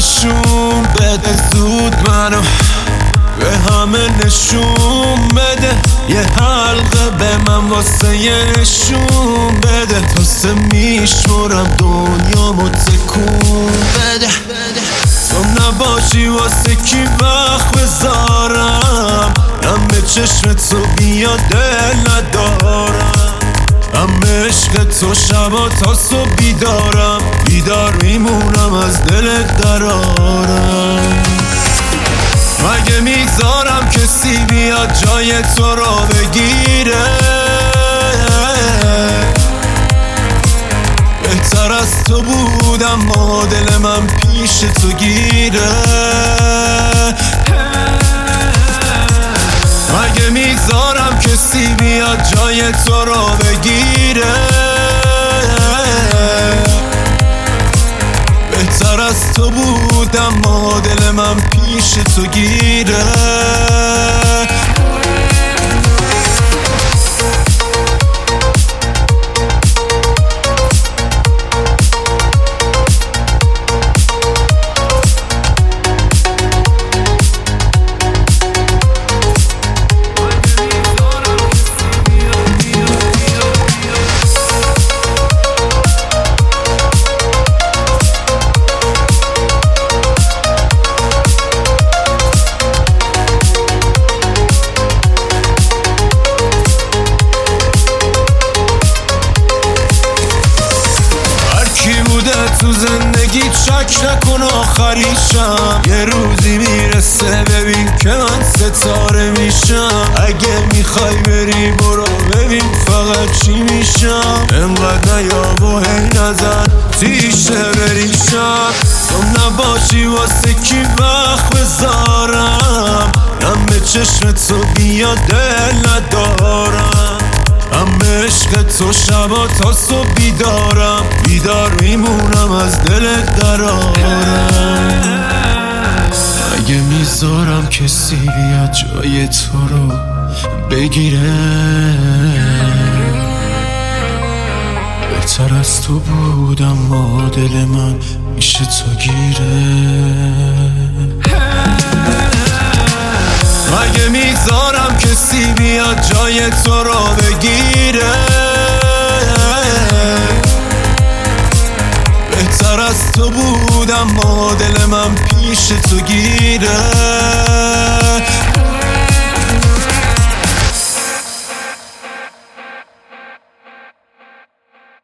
نشون بده، زود منو به همه نشون بده. یه حلقه به من واسه یه نشون بده. تاسه میشمرم دنیامو تکون بده. تو نباشی واسه کی وقت بذارم، همه چشم تو بیا دل ندارم. همه عشق تو شبا تا صبح بیدارم، بیدار میمونم از دلت درارم. مگه میذارم کسی بیاد جای تو رو بگیره؟ بهتر از تو بودم ما دل من پیش تو گیره. مگه میذارم کسی بیاد جای تو رو بگیره؟ بهتر از تو بودم ما دل من پیش تو گیره. تو زندگی چک نکن آخریشم، یه روزی میرسه ببین که من ستاره میشم. اگه میخوای بری برو ببین فقط چی میشم. انقدر نیاب و هی نزن تیشه بریشم. تو نباشی واسه کی وقت بذارم، همه چشم تو بیا دل ندارم. همه عشق تو شبا تا صبح بیدارم، بیدار میمونم از دلت درارم. اگه میذارم کسی بیاد جای تو رو بگیره، بهتر از تو بودم ما دل من میشه تو گیره. مگه میذارم کسی بیاد جای تو رو بگیره؟ بهتر از تو بودم ما دل من پیش تو گیره.